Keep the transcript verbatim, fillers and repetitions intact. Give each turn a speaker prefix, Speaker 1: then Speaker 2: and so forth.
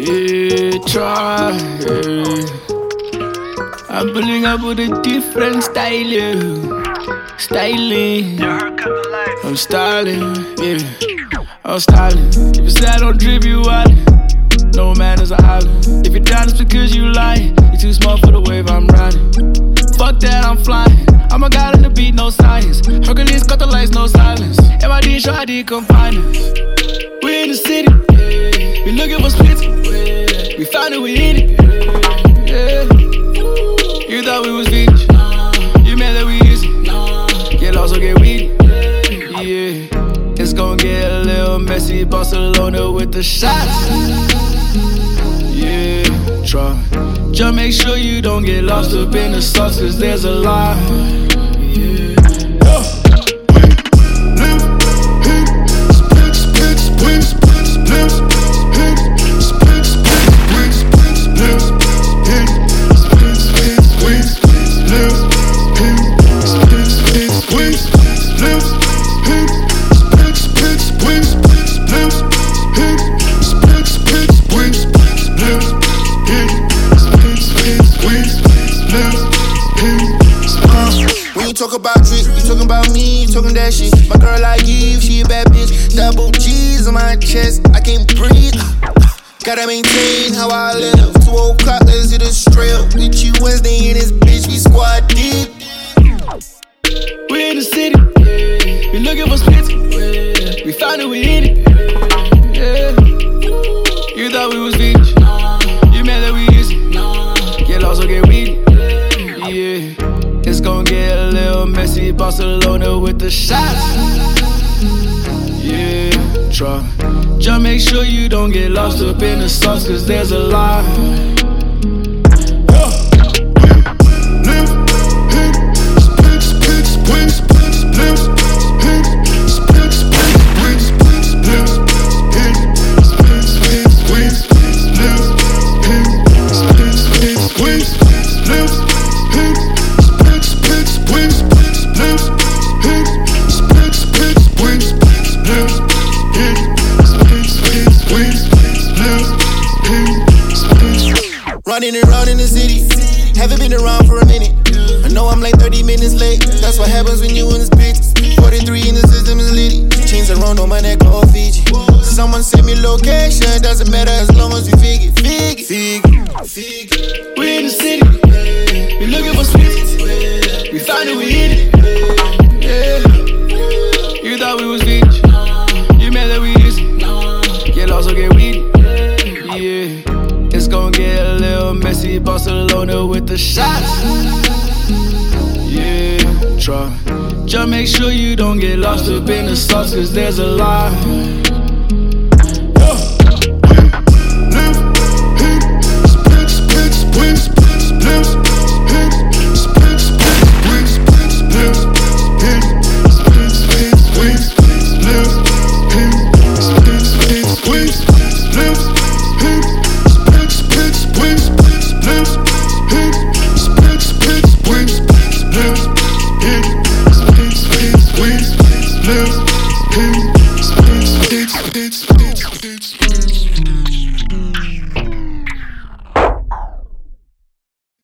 Speaker 1: Yeah, try. Yeah. I'm pulling up with a different style, yeah. Styling. I'm styling, yeah. I'm styling. If you say I don't drip, you out. No man is an island. If you're down, it's because you lying. You're too small for the wave I'm riding. Fuck that, I'm flying. I'm a god on the beat, no science. Hercules cut the lights, no silence. M I D, show I D, come find us. We in the city, we looking for splits. We found it, we in it. Yeah. You thought we was Venus. You meant that we easy. Get lost or get weedy. Yeah. It's gon' get a little messy. Barcelona with the shots. Yeah. Try. Just make sure you don't get lost up in the sauce, cause there's a lot. Yeah.
Speaker 2: Talk about drip, you talking about me, you talking that shit. My girl like Eve, she a bad bitch. Double G's on my chest, I can't breathe. Gotta maintain how I live. Two o'clock, let's hit a strip. With you Wednesday in this bitch, we squad deep.
Speaker 1: We in the city, we looking for splits. We found it, we in it. Yeah. You thought we was Venus. You meant that we easy. Get lost or get weedy. Yeah. It's gon' get a little messy. Barcelona with the shots. Yeah, try. Just make sure you don't get lost up in the sauce, cause there's a lot.
Speaker 2: Running around in the city, haven't been around for a minute. I know I'm like thirty minutes late. That's what happens when you in this bitch. forty-three in the system is litty. Chains around on my neck, all Fiji. Someone send me location, doesn't matter as long as we figure, figure, figure, figure.
Speaker 1: We in the city, we looking for splits. We found it, we in it. Yeah. You thought we was Venus. You meant that we easy. Get lost or get weedy. Yeah. It's gon' get a little messy. Barcelona with the shots. Yeah, try. Just make sure you don't get lost up in the sauce, cause there's a lot.